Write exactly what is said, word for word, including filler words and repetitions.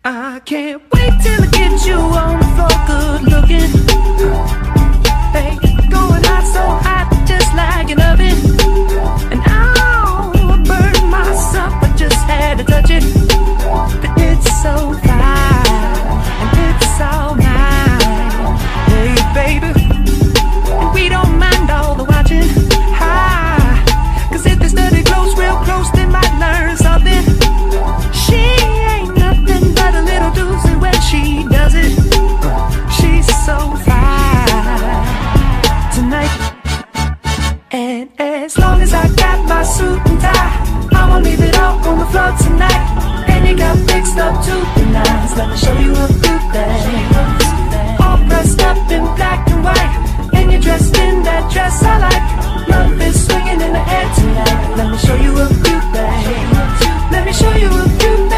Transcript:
I can't wait till I get you on the floor, good looking. Hey, going hot, so hot, just like an oven. And I'll burn myself, I just had to touch it. But it's so fine, and it's all mine. Hey, baby, and we don't mind all the watching. Hi, cause if they study close, real close, they might learn something. She ain't nothing but a little doozy when she does it. She's so fine tonight. And as long as I got my suit and tie, I won't leave it all on the floor tonight. And you got fixed up to the nines. Let me show you a good thing. All dressed up in black and white, and you're dressed in that dress I like. Love is swinging in the air tonight. Let me show you a good thing. Let me show you a good thing.